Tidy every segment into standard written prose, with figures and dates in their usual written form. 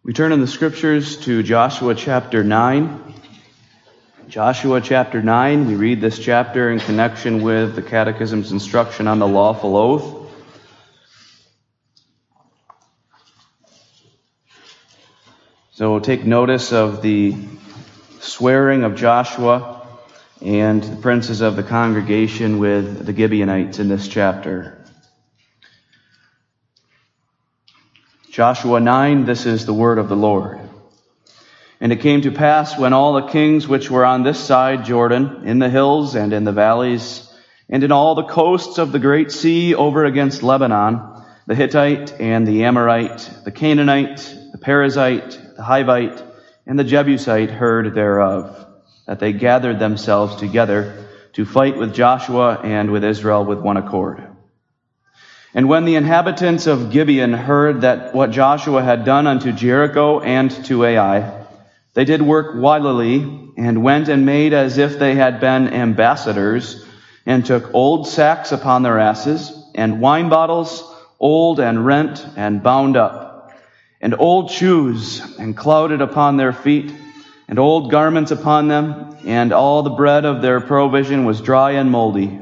We turn in the scriptures to Joshua chapter 9. Joshua chapter 9, we read this chapter in connection with the Catechism's instruction on the lawful oath. So take notice of the swearing of Joshua and the princes of the congregation with the Gibeonites in this chapter. Joshua 9, this is the word of the Lord. And it came to pass when all the kings which were on this side Jordan, in the hills and in the valleys, and in all the coasts of the great sea over against Lebanon, the Hittite and the Amorite, the Canaanite, the Perizzite, the Hivite, and the Jebusite heard thereof, that they gathered themselves together to fight with Joshua and with Israel with one accord. And when the inhabitants of Gibeon heard that what Joshua had done unto Jericho and to Ai, they did work wilily, and went and made as if they had been ambassadors, and took old sacks upon their asses, and wine bottles, old and rent and bound up, and old shoes, and clouded upon their feet, and old garments upon them, and all the bread of their provision was dry and moldy.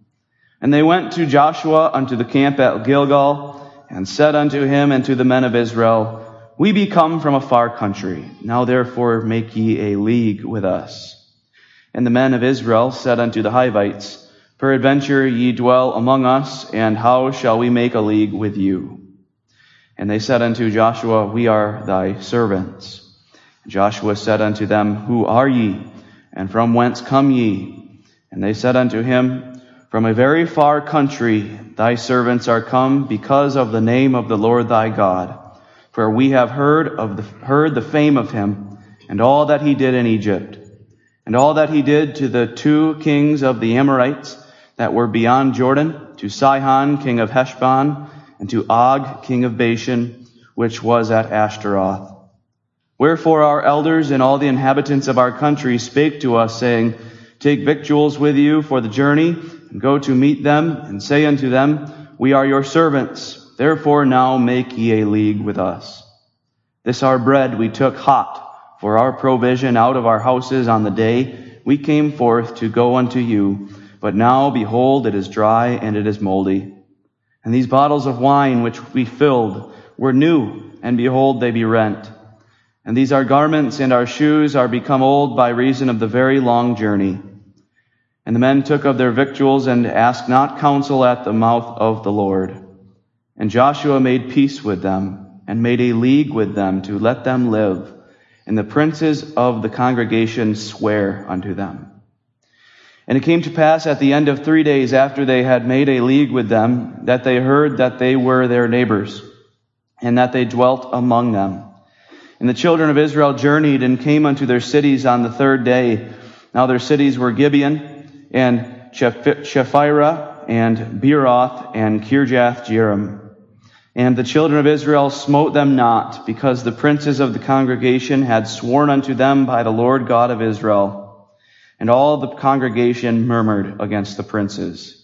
And they went to Joshua unto the camp at Gilgal, and said unto him and to the men of Israel, We be come from a far country. Now therefore make ye a league with us. And the men of Israel said unto the Hivites, Peradventure ye dwell among us, and how shall we make a league with you? And they said unto Joshua, We are thy servants. And Joshua said unto them, Who are ye? And from whence come ye? And they said unto him, From a very far country thy servants are come, because of the name of the Lord thy God. For we have heard the fame of him, and all that he did in Egypt, and all that he did to the two kings of the Amorites that were beyond Jordan, to Sihon king of Heshbon, and to Og king of Bashan, which was at Ashtaroth. Wherefore our elders and all the inhabitants of our country spake to us, saying, Take victuals with you for the journey, and go to meet them, and say unto them, We are your servants. Therefore now make ye a league with us. This our bread we took hot for our provision out of our houses on the day we came forth to go unto you. But now, behold, it is dry and it is moldy. And these bottles of wine which we filled were new, and behold, they be rent. And these our garments and our shoes are become old by reason of the very long journey. And the men took of their victuals, and asked not counsel at the mouth of the Lord. And Joshua made peace with them, and made a league with them to let them live. And the princes of the congregation sware unto them. And it came to pass at the end of 3 days after they had made a league with them, that they heard that they were their neighbors, and that they dwelt among them. And the children of Israel journeyed and came unto their cities on the 3rd day. Now their cities were Gibeon, and Shephirah, and Beeroth, and Kirjath-jearim. And the children of Israel smote them not, because the princes of the congregation had sworn unto them by the Lord God of Israel. And all the congregation murmured against the princes.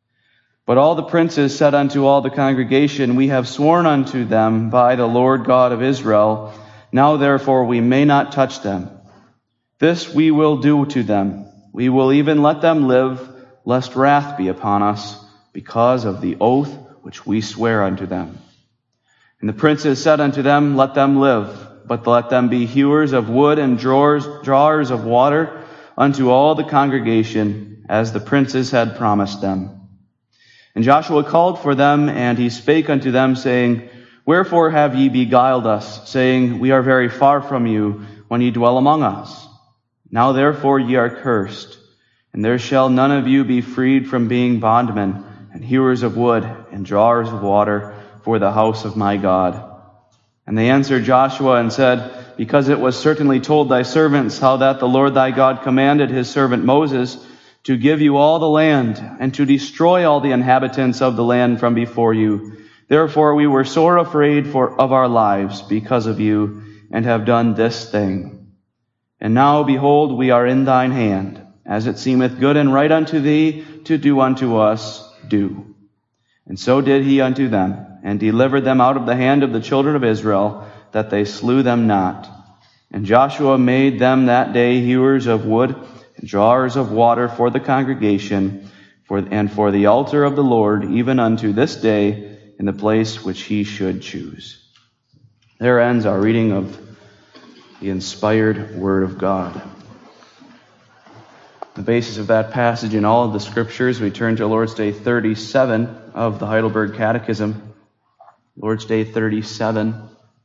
But all the princes said unto all the congregation, We have sworn unto them by the Lord God of Israel. Now therefore we may not touch them. This we will do to them. We will even let them live, lest wrath be upon us, because of the oath which we swear unto them. And the princes said unto them, Let them live, but let them be hewers of wood and drawers of water unto all the congregation, as the princes had promised them. And Joshua called for them, and he spake unto them, saying, Wherefore have ye beguiled us, saying, We are very far from you, when ye dwell among us? Now therefore ye are cursed, and there shall none of you be freed from being bondmen, and hewers of wood, and drawers of water, for the house of my God. And they answered Joshua and said, Because it was certainly told thy servants how that the Lord thy God commanded his servant Moses to give you all the land, and to destroy all the inhabitants of the land from before you. Therefore we were sore afraid of our lives because of you, and have done this thing. And now, behold, we are in thine hand. As it seemeth good and right unto thee to do unto us, do. And so did he unto them, and delivered them out of the hand of the children of Israel, that they slew them not. And Joshua made them that day hewers of wood and drawers of water for the congregation, and for the altar of the Lord, even unto this day, in the place which he should choose. There ends our reading of the inspired Word of God. The basis of that passage in all of the Scriptures, we turn to Lord's Day 37 of the Heidelberg Catechism. Lord's Day 37.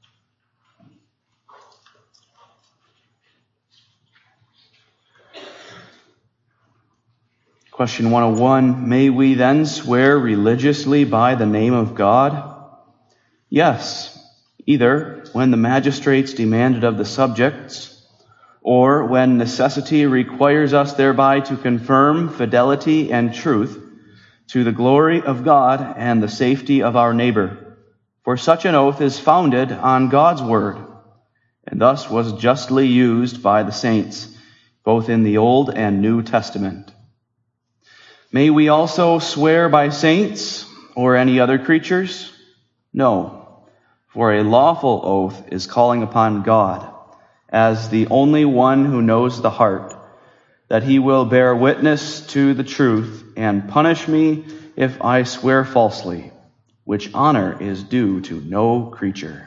Question 101, may we then swear religiously by the name of God? Yes, either when the magistrates demand it of the subjects, or when necessity requires us thereby to confirm fidelity and truth to the glory of God and the safety of our neighbor. For such an oath is founded on God's word, and thus was justly used by the saints, both in the Old and New Testament. May we also swear by saints or any other creatures? No, for a lawful oath is calling upon God, as the only one who knows the heart, that he will bear witness to the truth and punish me if I swear falsely, which honor is due to no creature.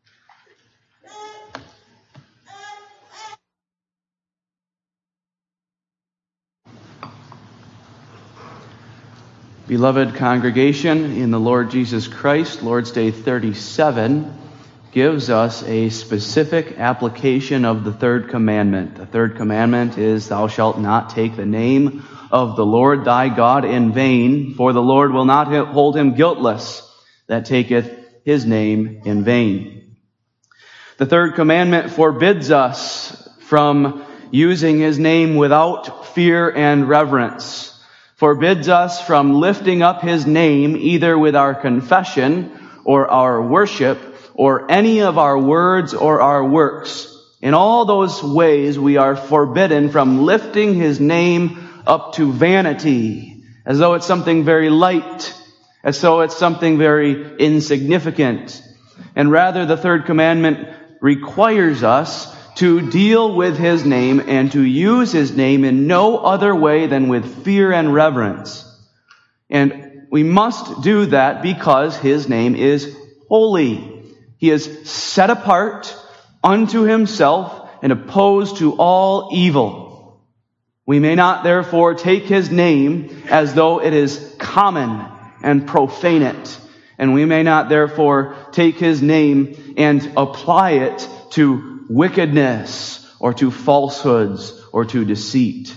Beloved congregation in the Lord Jesus Christ, Lord's Day 37 gives us a specific application of the third commandment. The third commandment is, thou shalt not take the name of the Lord thy God in vain, for the Lord will not hold him guiltless that taketh his name in vain. The third commandment forbids us from using his name without fear and reverence, forbids us from lifting up his name either with our confession or our worship or any of our words or our works. In all those ways, we are forbidden from lifting his name up to vanity, as though it's something very light, as though it's something very insignificant. And rather, the third commandment requires us to deal with his name and to use his name in no other way than with fear and reverence. And we must do that because his name is holy. He is set apart unto himself and opposed to all evil. We may not therefore take his name as though it is common and profane it. And we may not therefore take his name and apply it to wickedness or to falsehoods or to deceit.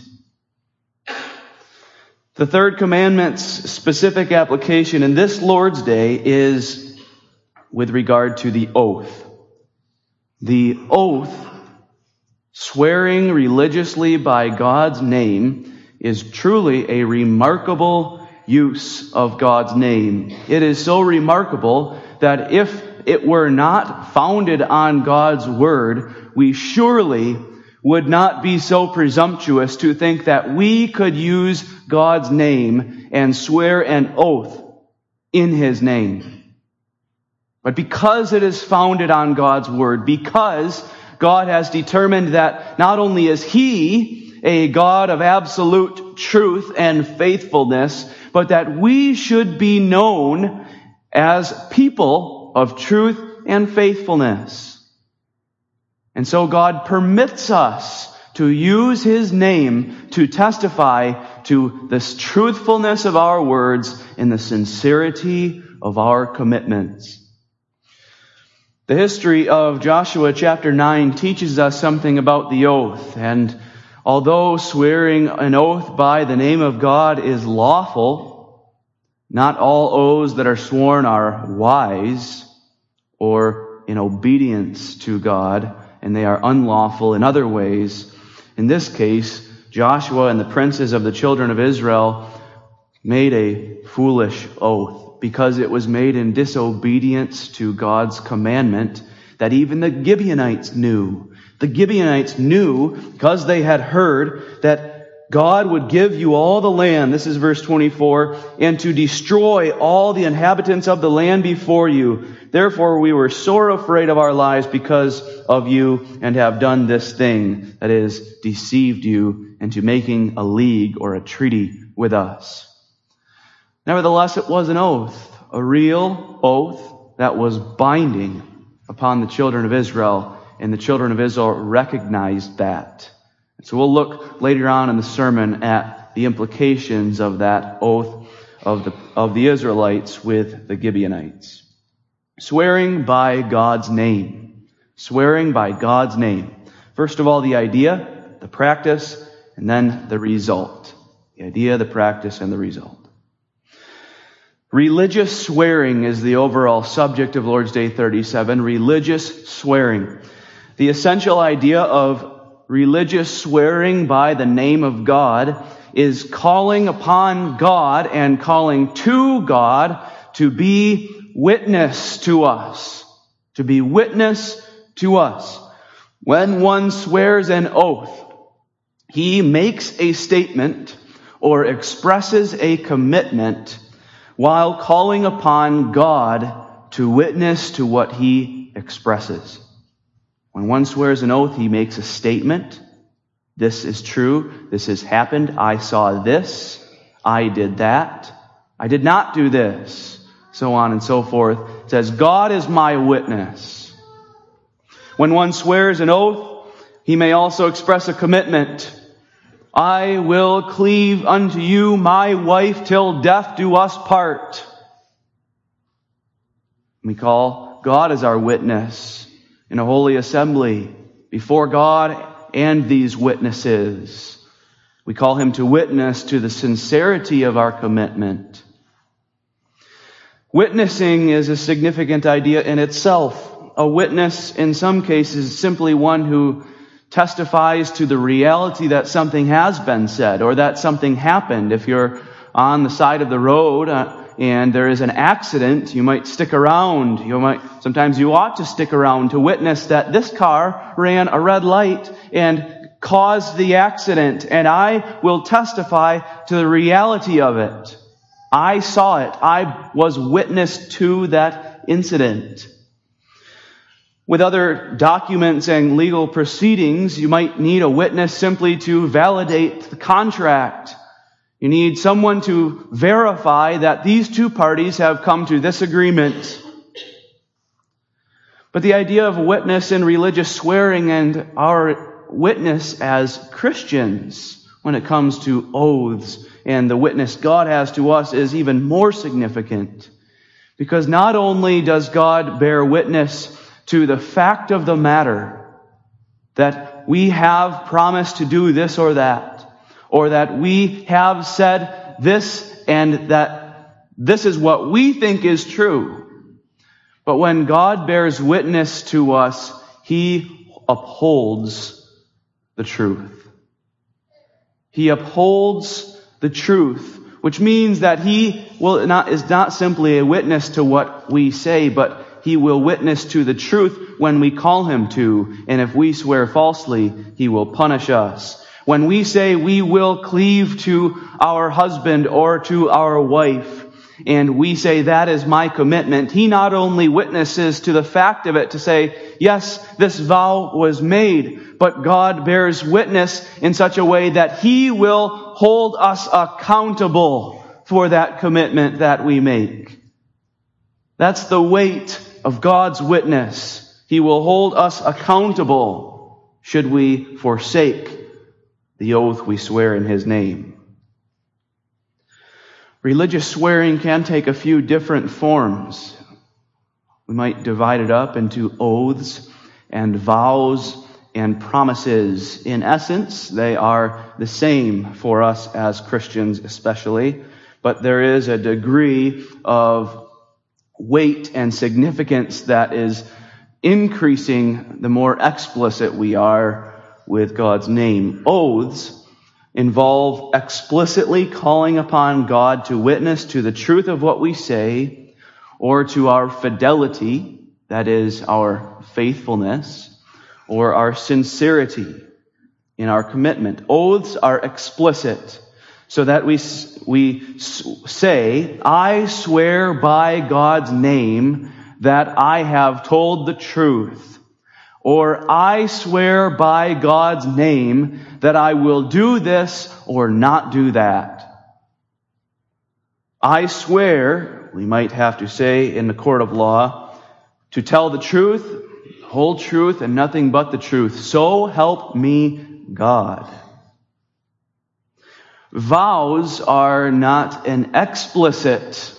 The third commandment's specific application in this Lord's Day is with regard to the oath. The oath, swearing religiously by God's name, is truly a remarkable use of God's name. It is so remarkable that if it were not founded on God's word, we surely would not be so presumptuous to think that we could use God's name and swear an oath in his name. But because it is founded on God's word, because God has determined that not only is he a God of absolute truth and faithfulness, but that we should be known as people of truth and faithfulness. And so God permits us to use his name to testify to this truthfulness of our words and the sincerity of our commitments. The history of Joshua chapter 9 teaches us something about the oath. And although swearing an oath by the name of God is lawful, not all oaths that are sworn are wise or in obedience to God, and they are unlawful in other ways. In this case, Joshua and the princes of the children of Israel made a foolish oath, because it was made in disobedience to God's commandment that even the Gibeonites knew. The Gibeonites knew because they had heard that God would give you all the land, this is verse 24, and to destroy all the inhabitants of the land before you, Therefore we were sore afraid of our lives because of you, and have done this thing, that is, deceived you into making a league or a treaty with us. Nevertheless, it was an oath, a real oath that was binding upon the children of Israel, and the children of Israel recognized that. So we'll look later on in the sermon at the implications of that oath of the Israelites with the Gibeonites. Swearing by God's name. Swearing by God's name. First of all, the idea, the practice, and then the result. The idea, the practice, and the result. Religious swearing is the overall subject of Lord's Day 37. Religious swearing. The essential idea of religious swearing by the name of God is calling upon God and calling to God to be witness to us. To be witness to us. When one swears an oath, he makes a statement or expresses a commitment while calling upon God to witness to what he expresses. When one swears an oath, he makes a statement. This is true. This has happened. I saw this. I did that. I did not do this. So on and so forth. It says, God is my witness. When one swears an oath, he may also express a commitment. I will cleave unto you, my wife, till death do us part. We call God as our witness in a holy assembly before God and these witnesses. We call him to witness to the sincerity of our commitment. Witnessing is a significant idea in itself. A witness, in some cases, is simply one who testifies to the reality that something has been said or that something happened. If you're on the side of the road and there is an accident, you might stick around. Sometimes you ought to stick around to witness that this car ran a red light and caused the accident, and I will testify to the reality of it. I saw it. I was witness to that incident. With other documents and legal proceedings, you might need a witness simply to validate the contract. You need someone to verify that these two parties have come to this agreement. But the idea of witness in religious swearing and our witness as Christians when it comes to oaths and the witness God has to us is even more significant. Because not only does God bear witness to the fact of the matter that we have promised to do this or that we have said this and that this is what we think is true. But when God bears witness to us, he upholds the truth. He upholds the truth, which means that he is not simply a witness to what we say, but he will witness to the truth when we call him to. And if we swear falsely, he will punish us. When we say we will cleave to our husband or to our wife, and we say that is my commitment, he not only witnesses to the fact of it to say, yes, this vow was made, but God bears witness in such a way that he will hold us accountable for that commitment that we make. That's the weight of God's witness. He will hold us accountable should we forsake the oath we swear in his name. Religious swearing can take a few different forms. We might divide it up into oaths and vows and promises. In essence, they are the same for us as Christians especially, but there is a degree of weight and significance that is increasing the more explicit we are with God's name. Oaths involve explicitly calling upon God to witness to the truth of what we say or to our fidelity, that is, our faithfulness, or our sincerity in our commitment. Oaths are explicit, so that we say, I swear by God's name that I have told the truth, or I swear by God's name that I will do this or not do that. I swear, we might have to say in the court of law, to tell the truth, the whole truth, and nothing but the truth. So help me God. Vows are not an explicit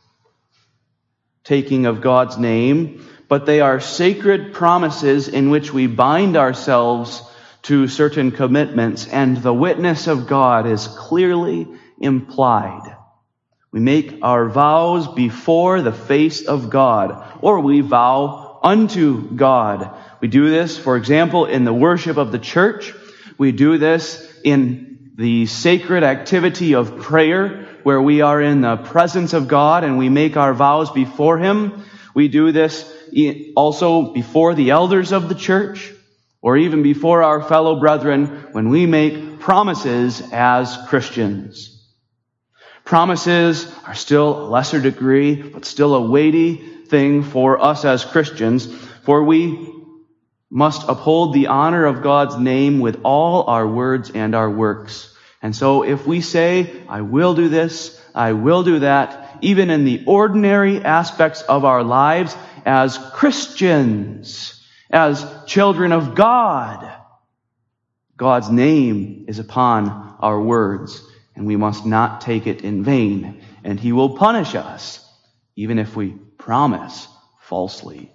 taking of God's name, but they are sacred promises in which we bind ourselves to certain commitments, and the witness of God is clearly implied. We make our vows before the face of God, or we vow unto God. We do this, for example, in the worship of the church. We do this in the sacred activity of prayer, where we are in the presence of God and we make our vows before Him. We do this also before the elders of the church, or even before our fellow brethren when we make promises as Christians. Promises are still a lesser degree, but still a weighty thing for us as Christians, for we must uphold the honor of God's name with all our words and our works. And so if we say, I will do this, I will do that, even in the ordinary aspects of our lives as Christians, as children of God, God's name is upon our words, and we must not take it in vain, and He will punish us, even if we promise falsely.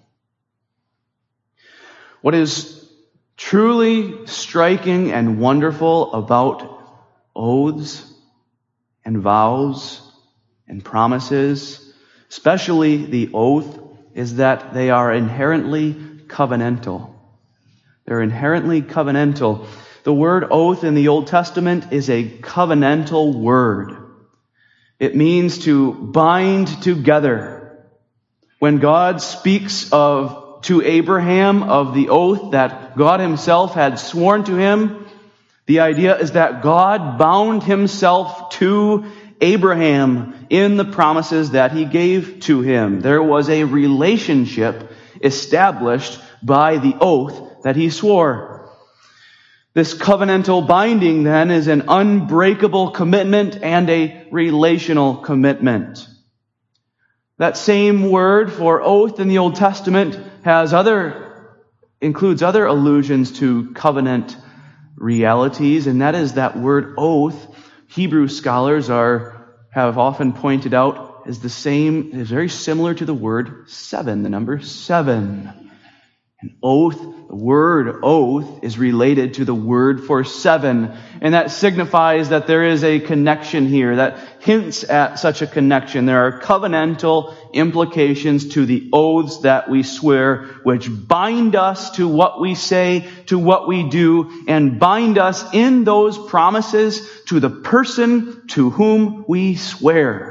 What is truly striking and wonderful about oaths and vows and promises, especially the oath, is that they are inherently covenantal. They're inherently covenantal. The word oath in the Old Testament is a covenantal word. It means to bind together. When God speaks to Abraham of the oath that God Himself had sworn to him, the idea is that God bound Himself to Abraham in the promises that He gave to him. There was a relationship established by the oath that He swore. This covenantal binding, then, is an unbreakable commitment and a relational commitment. That same word for oath in the Old Testament includes other allusions to covenant realities, and that is that word oath. Hebrew scholars have often pointed out is very similar to the word seven, the number 7. An oath, the word oath, is related to the word for 7. And that signifies that there is a connection here that hints at such a connection. There are covenantal implications to the oaths that we swear, which bind us to what we say, to what we do, and bind us in those promises to the person to whom we swear.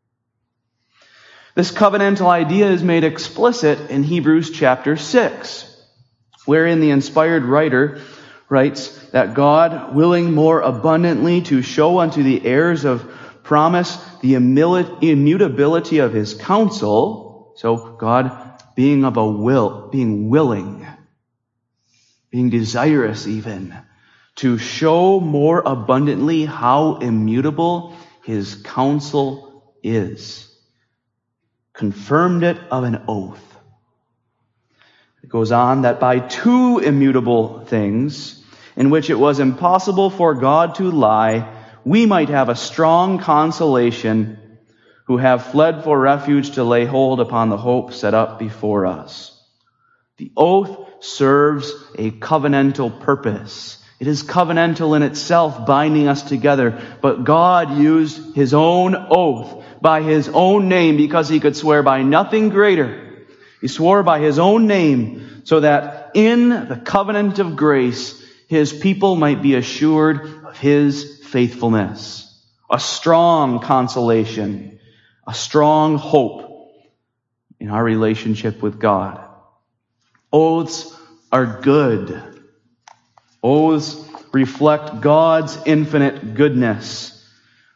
This covenantal idea is made explicit in Hebrews chapter 6, wherein the inspired writer writes that God, willing more abundantly to show unto the heirs of promise the immutability of His counsel, so God being willing, being desirous even, to show more abundantly how immutable His counsel is, confirmed it of an oath. It goes on that by 2 immutable things, in which it was impossible for God to lie, we might have a strong consolation, who have fled for refuge to lay hold upon the hope set up before us. The oath serves a covenantal purpose. It is covenantal in itself, binding us together. But God used His own oath by His own name because He could swear by nothing greater. He swore by His own name so that in the covenant of grace, His people might be assured of His faithfulness. A strong consolation, a strong hope in our relationship with God. Oaths are good. Oaths reflect God's infinite goodness.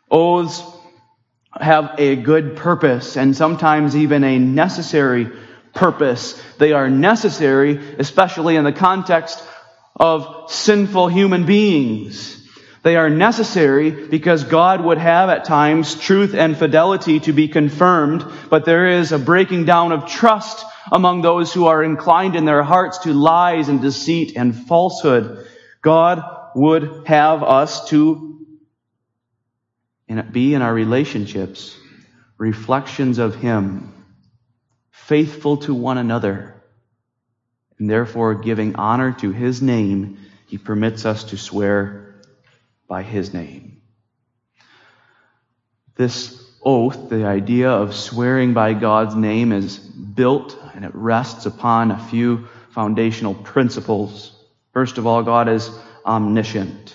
Oaths have a good purpose and sometimes even a necessary purpose. They are necessary, especially in the context of sinful human beings. They are necessary because God would have at times truth and fidelity to be confirmed, but there is a breaking down of trust among those who are inclined in their hearts to lies and deceit and falsehood. God would have us to be in our relationships reflections of Him, faithful to one another, and therefore giving honor to His name. He permits us to swear by His name. This oath, the idea of swearing by God's name, is built and it rests upon a few foundational principles. First of all, God is omniscient.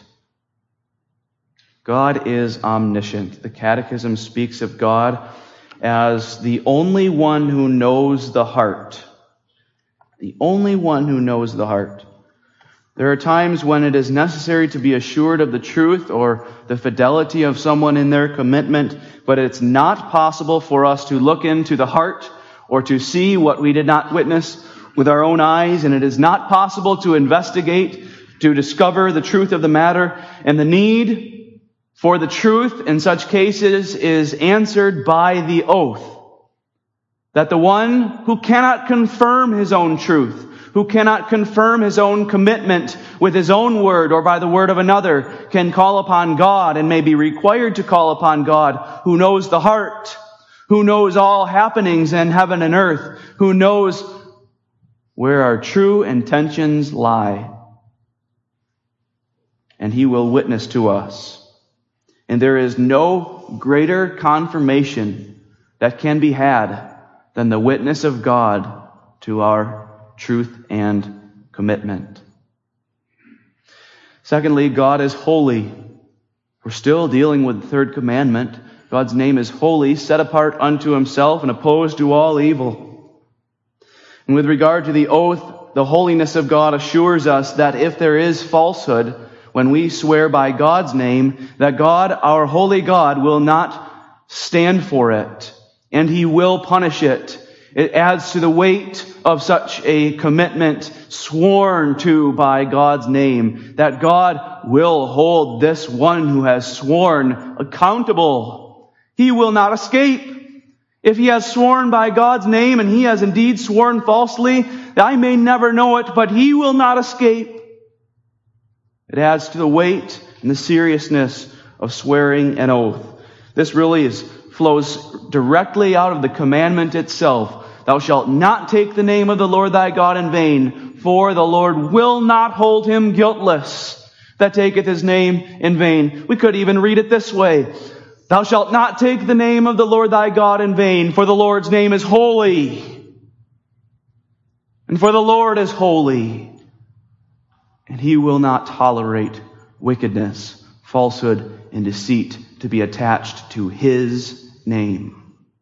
God is omniscient. The Catechism speaks of God as the only one who knows the heart. The only one who knows the heart. There are times when it is necessary to be assured of the truth or the fidelity of someone in their commitment, but it's not possible for us to look into the heart or to see what we did not witness with our own eyes, and it is not possible to investigate, to discover the truth of the matter, and the need for the truth in such cases is answered by the oath. That the one who cannot confirm his own truth, who cannot confirm his own commitment with his own word or by the word of another, can call upon God and may be required to call upon God, who knows the heart, who knows all happenings in heaven and earth, who knows where our true intentions lie. And He will witness to us. And there is no greater confirmation that can be had than the witness of God to our truth and commitment. Secondly, God is holy. We're still dealing with the third commandment. God's name is holy, set apart unto Himself and opposed to all evil. And with regard to the oath, the holiness of God assures us that if there is falsehood, when we swear by God's name, that God, our holy God, will not stand for it, and He will punish it. It adds to the weight of such a commitment sworn to by God's name, that God will hold this one who has sworn accountable. He will not escape. If he has sworn by God's name and he has indeed sworn falsely, I may never know it, but he will not escape. It adds to the weight and the seriousness of swearing an oath. This really flows directly out of the commandment itself. Thou shalt not take the name of the Lord thy God in vain, for the Lord will not hold him guiltless that taketh His name in vain. We could even read it this way. Thou shalt not take the name of the Lord thy God in vain, for the Lord's name is holy. And for the Lord is holy, and He will not tolerate wickedness, falsehood, and deceit to be attached to His name.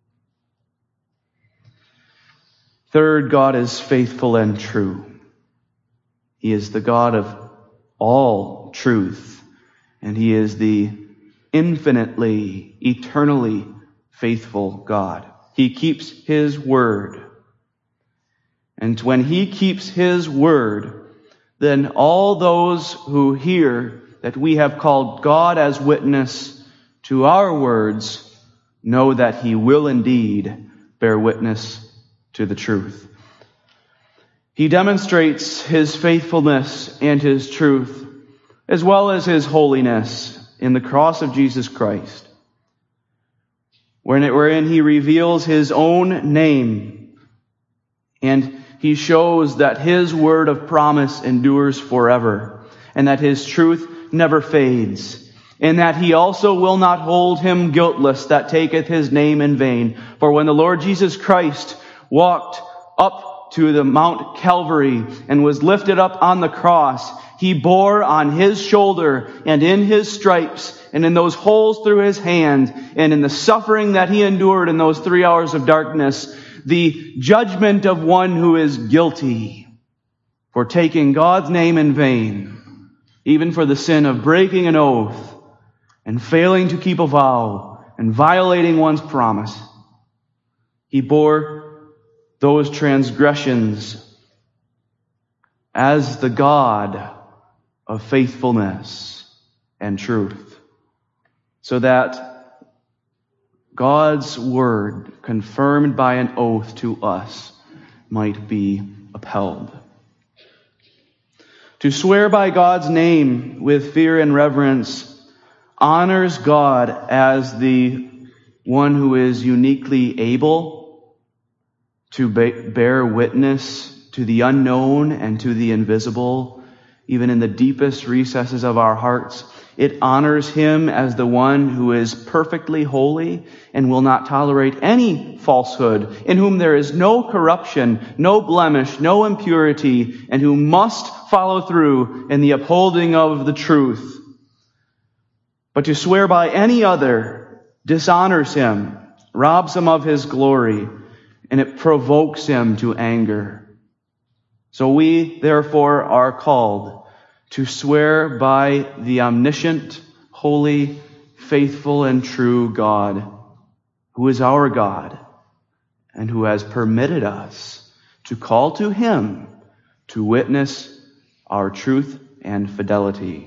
Third, God is faithful and true. He is the God of all truth, and He is the infinitely, eternally faithful God. He keeps His word. And when He keeps His word, then all those who hear that we have called God as witness to our words know that He will indeed bear witness to the truth. He demonstrates His faithfulness and His truth, as well as His holiness in the cross of Jesus Christ, wherein He reveals His own name, and He shows that His word of promise endures forever, and that His truth never fades, and that He also will not hold him guiltless that taketh His name in vain. For when the Lord Jesus Christ walked up to the Mount Calvary and was lifted up on the cross, He bore on His shoulder and in His stripes and in those holes through His hand and in the suffering that He endured in those 3 hours of darkness, the judgment of one who is guilty for taking God's name in vain, even for the sin of breaking an oath and failing to keep a vow and violating one's promise. He bore those transgressions as the God of faithfulness and truth, so that God's word, confirmed by an oath to us, might be upheld. To swear by God's name with fear and reverence honors God as the one who is uniquely able to bear witness to the unknown and to the invisible, even in the deepest recesses of our hearts. It honors him as the one who is perfectly holy and will not tolerate any falsehood, in whom there is no corruption, no blemish, no impurity, and who must follow through in the upholding of the truth. But to swear by any other dishonors him, robs him of his glory, and it provokes him to anger. So we, therefore, are called to swear by the omniscient, holy, faithful, and true God, who is our God, and who has permitted us to call to him to witness our truth and fidelity.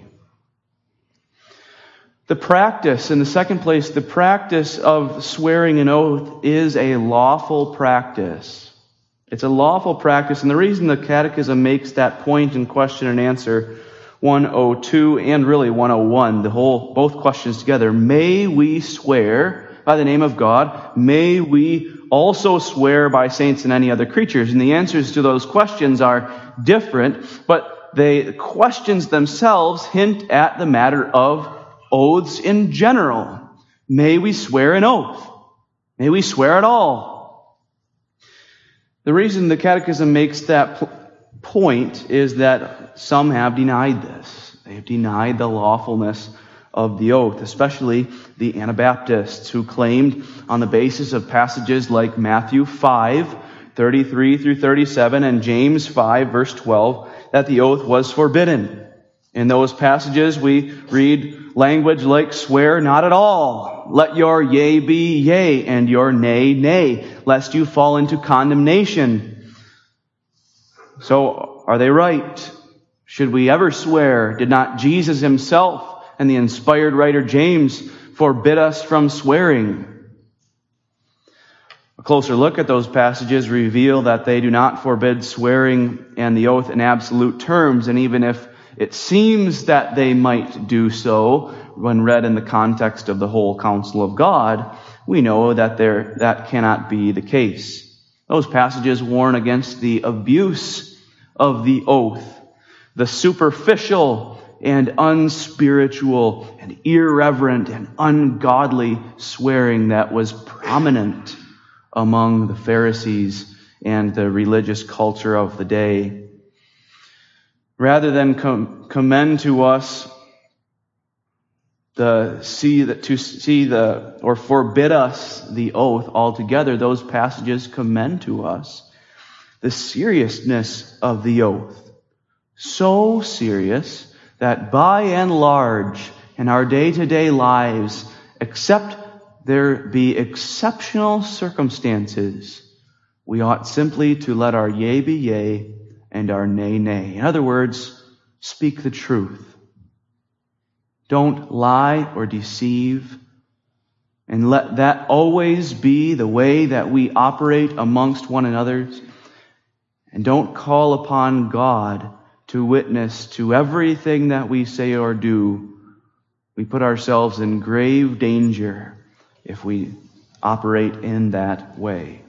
The practice, in the second place, the practice of swearing an oath is a lawful practice. It's a lawful practice, and the reason the Catechism makes that point in question and answer 102 and really 101, both questions together, may we swear by the name of God? May we also swear by saints and any other creatures? And the answers to those questions are different, but the questions themselves hint at the matter of oaths in general. May we swear an oath? May we swear at all? The reason the Catechism makes that point is that some have denied this. They have denied the lawfulness of the oath, especially the Anabaptists, who claimed on the basis of passages like Matthew 5:33 through 37, and James 5, verse 12, that the oath was forbidden. In those passages, we read language like, swear not at all. Let your yea be yea, and your nay, nay, lest you fall into condemnation. So, are they right? Should we ever swear? Did not Jesus himself and the inspired writer James forbid us from swearing? A closer look at those passages reveal that they do not forbid swearing and the oath in absolute terms, and even if it seems that they might do so when read in the context of the whole counsel of God, we know that that cannot be the case. Those passages warn against the abuse of the oath, the superficial and unspiritual and irreverent and ungodly swearing that was prominent among the Pharisees and the religious culture of the day. Rather than commend to us or forbid us the oath altogether, those passages commend to us the seriousness of the oath. So serious that by and large in our day-to-day lives, except there be exceptional circumstances, we ought simply to let our yea be yea and our nay, nay. In other words, speak the truth. Don't lie or deceive. And let that always be the way that we operate amongst one another. And don't call upon God to witness to everything that we say or do. We put ourselves in grave danger if we operate in that way.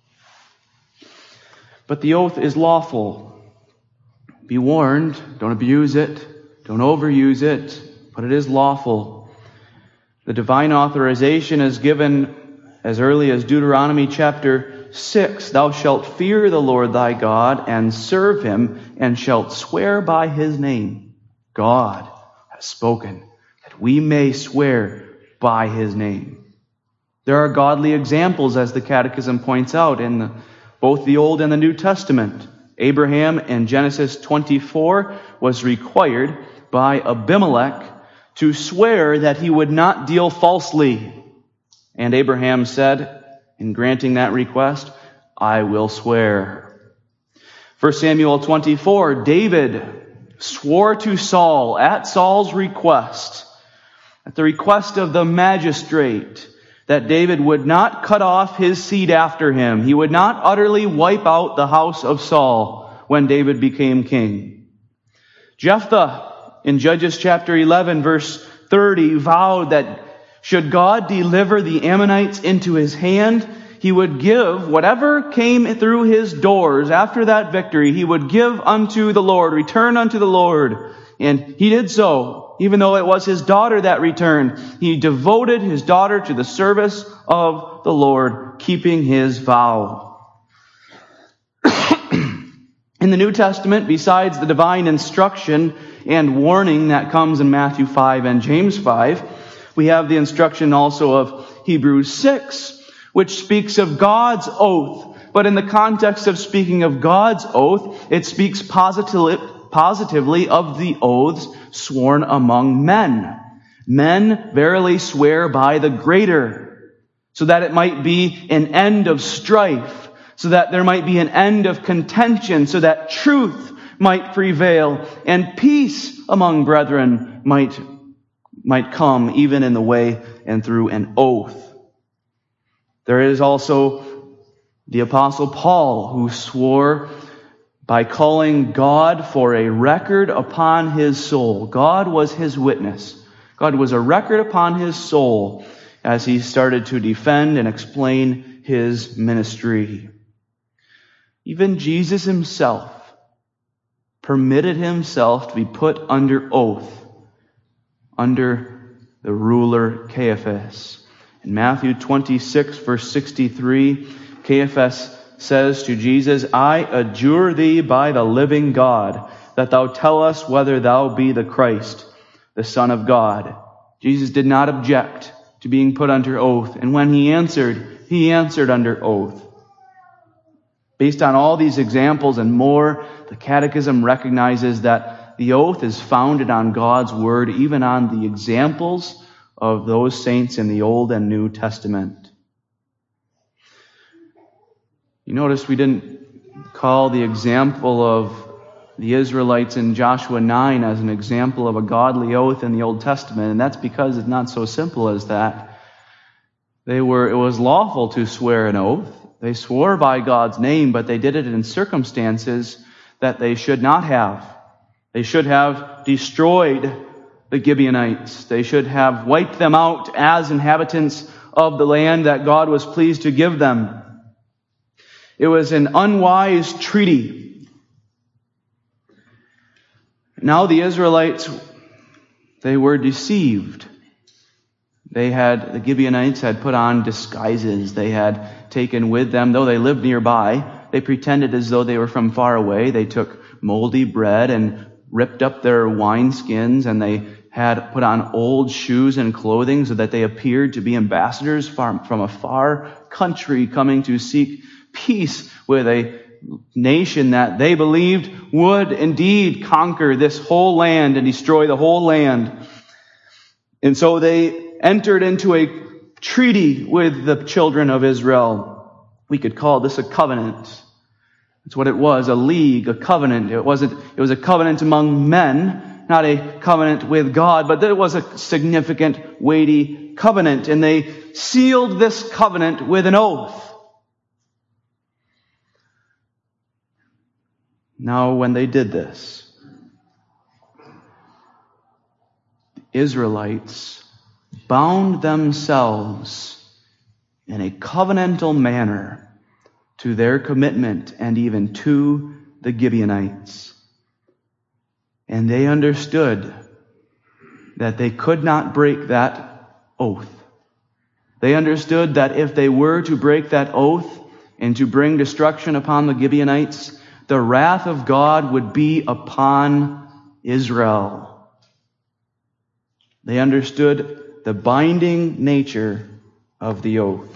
But the oath is lawful. Be warned, don't abuse it, don't overuse it, but it is lawful. The divine authorization is given as early as Deuteronomy chapter 6. Thou shalt fear the Lord thy God and serve him, and shalt swear by his name. God has spoken that we may swear by his name. There are godly examples, as the Catechism points out, in both the Old and the New Testament. Abraham in Genesis 24 was required by Abimelech to swear that he would not deal falsely. And Abraham said, in granting that request, I will swear. 1 Samuel 24, David swore to Saul at Saul's request, at the request of the magistrate, that David would not cut off his seed after him. He would not utterly wipe out the house of Saul when David became king. Jephthah, in Judges chapter 11, verse 30, vowed that should God deliver the Ammonites into his hand, he would give whatever came through his doors after that victory, he would give unto the Lord, return unto the Lord. And he did so, even though it was his daughter that returned. He devoted his daughter to the service of the Lord, keeping his vow. In the New Testament, besides the divine instruction and warning that comes in Matthew 5 and James 5, we have the instruction also of Hebrews 6, which speaks of God's oath. But in the context of speaking of God's oath, it speaks positively of the oaths sworn among men. Men verily swear by the greater, so that it might be an end of strife, so that there might be an end of contention, so that truth might prevail, and peace among brethren might come, even in the way and through an oath. There is also the Apostle Paul, who swore by calling God for a record upon his soul. God was his witness. God was a record upon his soul as he started to defend and explain his ministry. Even Jesus himself permitted himself to be put under oath under the ruler Caiaphas. In Matthew 26, verse 63, Caiaphas says to Jesus, I adjure thee by the living God, that thou tell us whether thou be the Christ, the Son of God. Jesus did not object to being put under oath. And when he answered under oath. Based on all these examples and more, the Catechism recognizes that the oath is founded on God's Word, even on the examples of those saints in the Old and New Testament. You notice we didn't call the example of the Israelites in Joshua 9 as an example of a godly oath in the Old Testament, and that's because it's not so simple as that. It was lawful to swear an oath. They swore by God's name, but they did it in circumstances that they should not have. They should have destroyed the Gibeonites. They should have wiped them out as inhabitants of the land that God was pleased to give them. It was an unwise treaty. Now the Israelites, they were deceived. The Gibeonites had put on disguises. They had taken with them, though they lived nearby, they pretended as though they were from far away. They took moldy bread and ripped up their wineskins, and they had put on old shoes and clothing so that they appeared to be ambassadors from a far country coming to seek peace with a nation that they believed would indeed conquer this whole land and destroy the whole land. And so they entered into a treaty with the children of Israel. We could call this a covenant. That's what it was, a league, a covenant. It was a covenant among men, not a covenant with God, but it was a significant, weighty covenant. And they sealed this covenant with an oath. Now, when they did this, the Israelites bound themselves in a covenantal manner to their commitment and even to the Gibeonites. And they understood that they could not break that oath. They understood that if they were to break that oath and to bring destruction upon the Gibeonites, the wrath of God would be upon Israel. They understood the binding nature of the oath.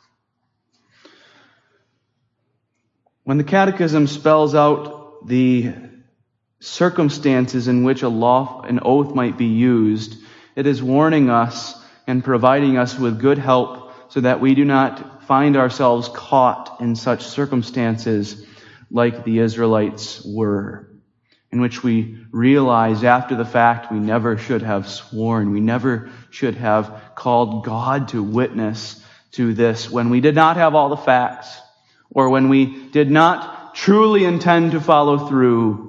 When the Catechism spells out the circumstances in which an oath might be used, it is warning us and providing us with good help so that we do not find ourselves caught in such circumstances like the Israelites were, in which we realize after the fact we never should have sworn, we never should have called God to witness to this when we did not have all the facts, or when we did not truly intend to follow through.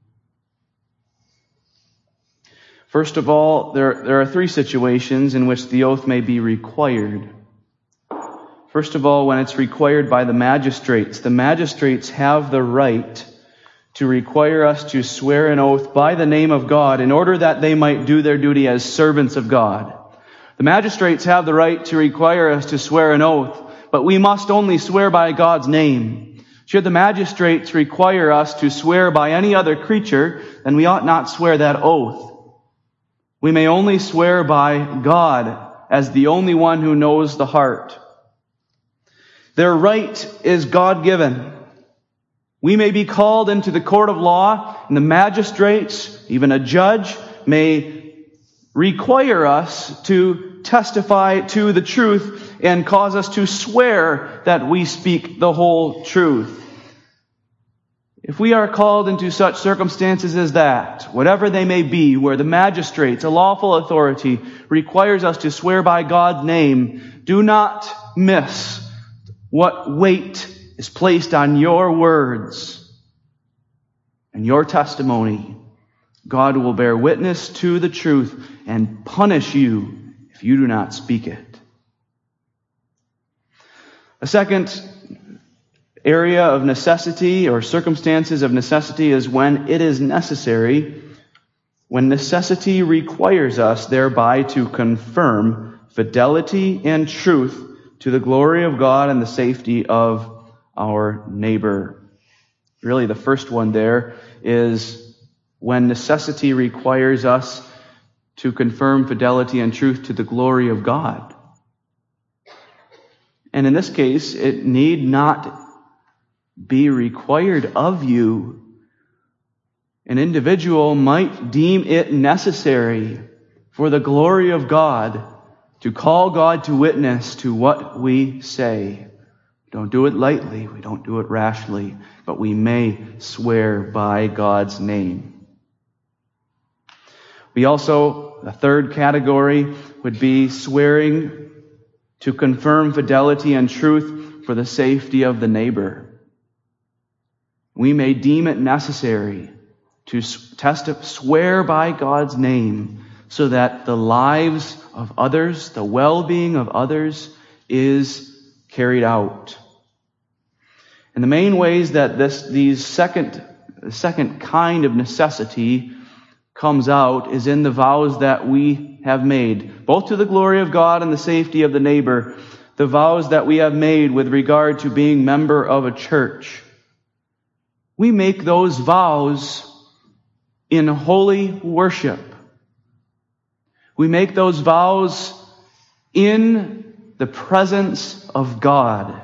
First of all, there are three situations in which the oath may be required. First of all, when it's required by the magistrates. The magistrates have the right to require us to swear an oath by the name of God in order that they might do their duty as servants of God. The magistrates have the right to require us to swear an oath, but we must only swear by God's name. Should the magistrates require us to swear by any other creature, then we ought not swear that oath. We may only swear by God as the only one who knows the heart. Their right is God-given. We may be called into the court of law, and the magistrates, even a judge, may require us to testify to the truth and cause us to swear that we speak the whole truth. If we are called into such circumstances as that, whatever they may be, where the magistrates, a lawful authority, requires us to swear by God's name, do not miss what weight is placed on your words and your testimony. God will bear witness to the truth and punish you if you do not speak it. A second area of necessity or circumstances of necessity is when it is necessary, when necessity requires us thereby to confirm fidelity and truth to the glory of God and the safety of our neighbor. Really, the first one there is when necessity requires us to confirm fidelity and truth to the glory of God. And in this case, it need not be required of you. An individual might deem it necessary for the glory of God to call God to witness to what we say. We don't do it lightly, we don't do it rashly, but we may swear by God's name. We also, the third category would be swearing to confirm fidelity and truth for the safety of the neighbor. We may deem it necessary to swear by God's name so that the lives of others, the well-being of others, is carried out. And the main ways that the second kind of necessity comes out is in the vows that we have made, both to the glory of God and the safety of the neighbor, the vows that we have made with regard to being member of a church. We make those vows in holy worship. We make those vows in the presence of God.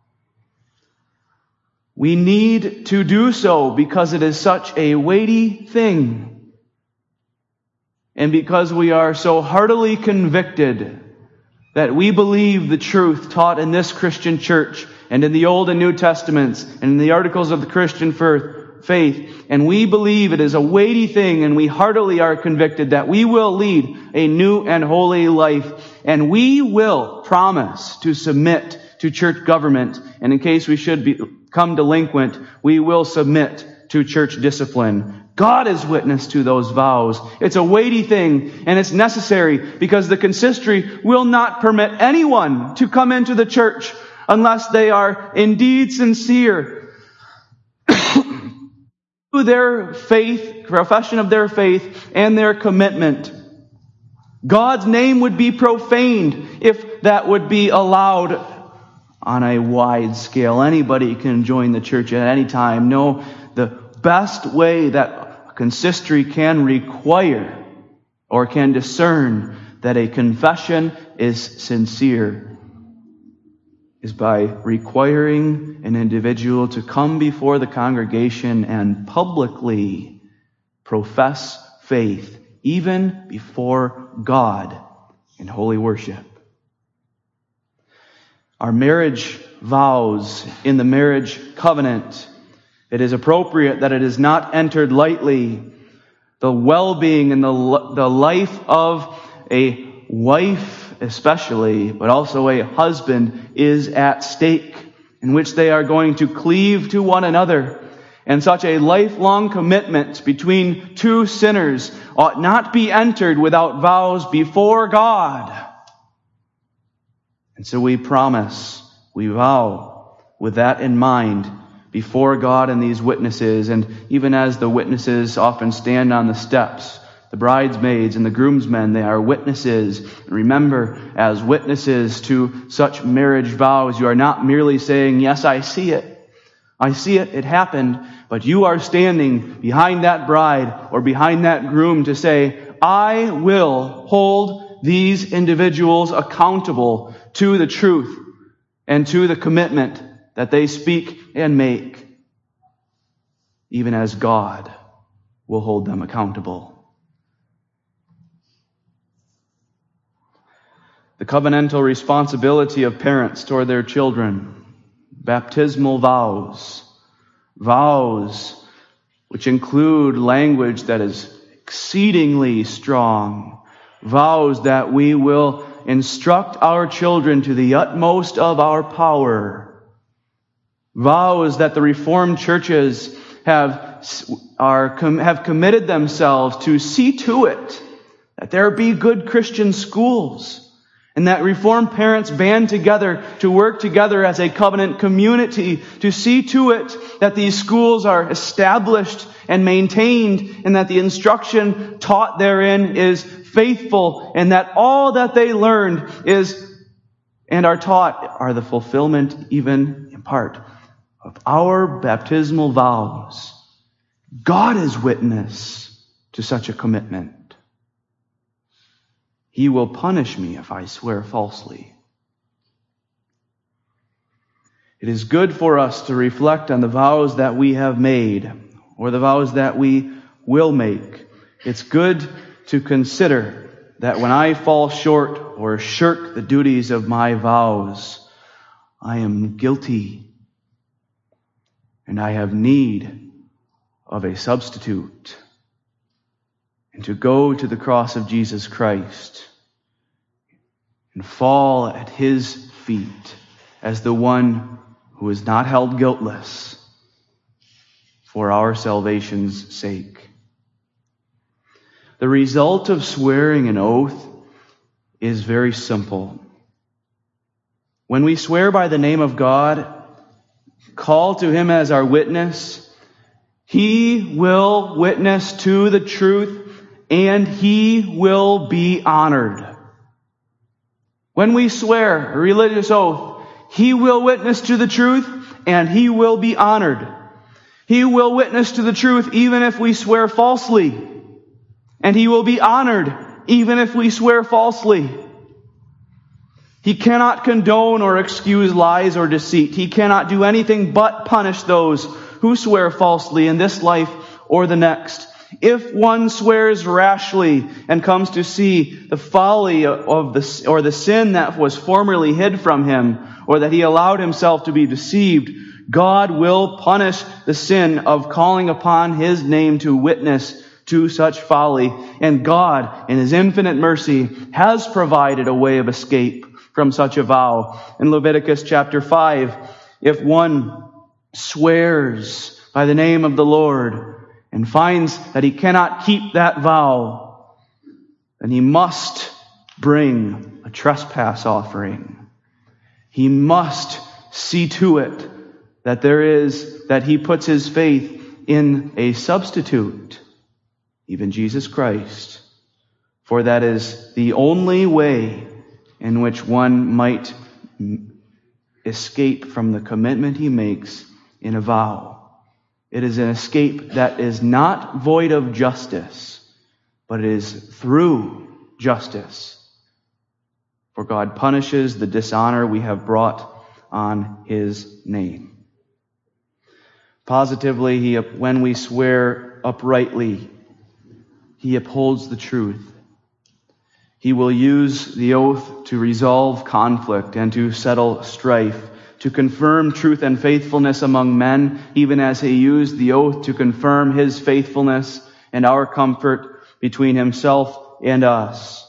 We need to do so because it is such a weighty thing, and because we are so heartily convicted that we believe the truth taught in this Christian church and in the Old and New Testaments and in the articles of the Christian faith. And we believe it is a weighty thing, and we heartily are convicted that we will lead a new and holy life. And we will promise to submit to church government. And in case we should become delinquent, we will submit to church discipline. God is witness to those vows. It's a weighty thing, and it's necessary because the consistory will not permit anyone to come into the church unless they are indeed sincere to their faith, profession of their faith, and their commitment. God's name would be profaned if that would be allowed on a wide scale. Anybody can join the church at any time. No, the best way that a consistory can require or can discern that a confession is sincere is by requiring an individual to come before the congregation and publicly profess faith, even before God, in holy worship. our marriage vows in the marriage covenant, it is appropriate that it is not entered lightly. The well-being and the life of a wife especially, but also a husband, is at stake, in which they are going to cleave to one another. And such a lifelong commitment between two sinners ought not be entered without vows before God. And so we promise, we vow with that in mind before God and these witnesses. And even as the witnesses often stand on the steps, the bridesmaids and the groomsmen, they are witnesses. And remember, as witnesses to such marriage vows, you are not merely saying, yes, I see it. I see it, it happened, but you are standing behind that bride or behind that groom to say, I will hold these individuals accountable to the truth and to the commitment that they speak and make, even as God will hold them accountable. The covenantal responsibility of parents toward their children. Baptismal vows. Vows which include language that is exceedingly strong. Vows that we will instruct our children to the utmost of our power. Vows that the Reformed churches have committed themselves to see to it that there be good Christian schools. And that Reformed parents band together to work together as a covenant community to see to it that these schools are established and maintained, and that the instruction taught therein is faithful, and that all that they learned is and are taught are the fulfillment, even in part, of our baptismal vows. God is witness to such a commitment. He will punish me if I swear falsely. It is good for us to reflect on the vows that we have made, or the vows that we will make. It's good to consider that when I fall short or shirk the duties of my vows, I am guilty, and I have need of a substitute. And to go to the cross of Jesus Christ and fall at His feet as the one who is not held guiltless for our salvation's sake. The result of swearing an oath is very simple. When we swear by the name of God, call to Him as our witness, He will witness to the truth, and He will be honored. When we swear a religious oath, He will witness to the truth, and He will be honored. He will witness to the truth even if we swear falsely, and He will be honored even if we swear falsely. He cannot condone or excuse lies or deceit. He cannot do anything but punish those who swear falsely in this life or the next. If one swears rashly and comes to see the folly of the sin that was formerly hid from him, or that he allowed himself to be deceived, God will punish the sin of calling upon His name to witness to such folly. And God, in His infinite mercy, has provided a way of escape from such a vow. In Leviticus chapter 5, if one swears by the name of the Lord and finds that he cannot keep that vow, then he must bring a trespass offering. He must see to it that he puts his faith in a substitute, even Jesus Christ. For that is the only way in which one might escape from the commitment he makes in a vow. It is an escape that is not void of justice, but it is through justice. For God punishes the dishonor we have brought on His name. Positively, when we swear uprightly, He upholds the truth. He will use the oath to resolve conflict and to settle strife, to confirm truth and faithfulness among men, even as he used the oath to confirm his faithfulness and our comfort between himself and us.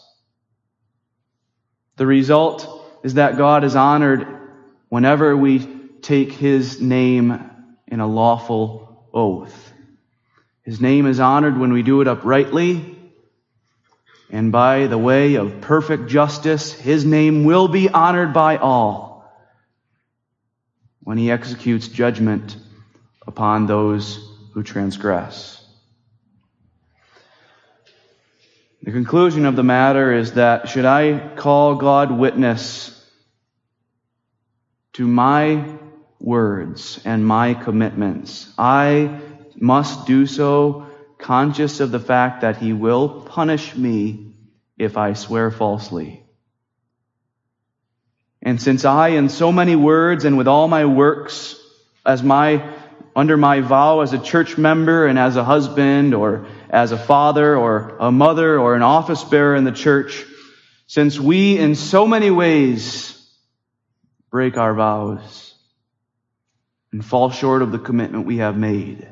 The result is that God is honored whenever we take his name in a lawful oath. His name is honored when we do it uprightly, and by the way of perfect justice, his name will be honored by all when he executes judgment upon those who transgress. The conclusion of the matter is that should I call God witness to my words and my commitments, I must do so conscious of the fact that he will punish me if I swear falsely. And since I, in so many words and with all my works, under my vow as a church member and as a husband or as a father or a mother or an office bearer in the church, since we in so many ways break our vows and fall short of the commitment we have made,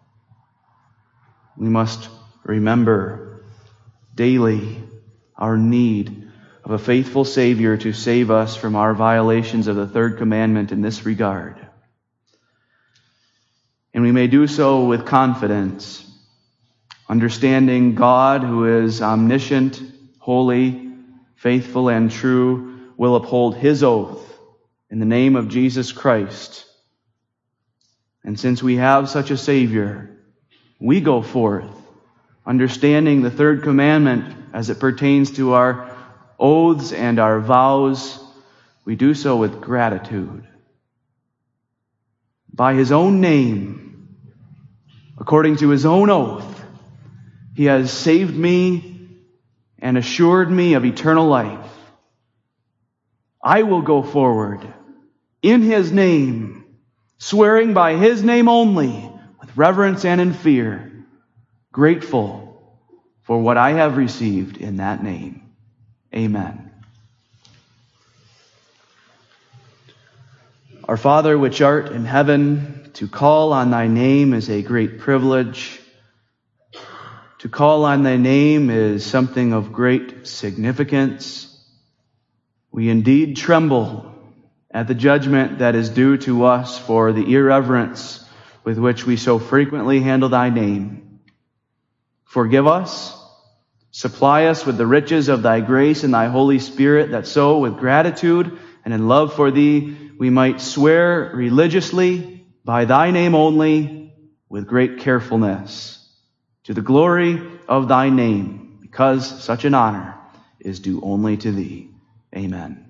we must remember daily our need of a faithful Savior to save us from our violations of the third commandment in this regard. And we may do so with confidence, understanding God, who is omniscient, holy, faithful, and true, will uphold his oath in the name of Jesus Christ. And since we have such a Savior, we go forth, understanding the third commandment as it pertains to our oaths and our vows. We do so with gratitude. By his own name, according to his own oath, he has saved me and assured me of eternal life. I will go forward in his name, swearing by his name only, with reverence and in fear, grateful for what I have received in that name. Amen. Our Father, which art in heaven, to call on thy name is a great privilege. To call on thy name is something of great significance. We indeed tremble at the judgment that is due to us for the irreverence with which we so frequently handle thy name. Forgive us. Supply us with the riches of thy grace and thy Holy Spirit, that so with gratitude and in love for thee we might swear religiously by thy name only with great carefulness, to the glory of thy name, because such an honor is due only to thee. Amen.